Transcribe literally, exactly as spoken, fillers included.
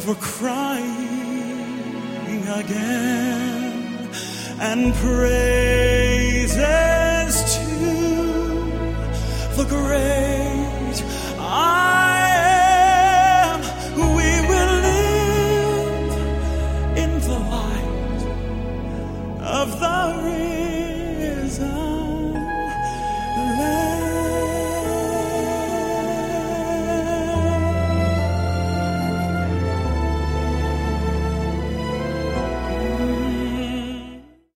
never crying again, and praises to the great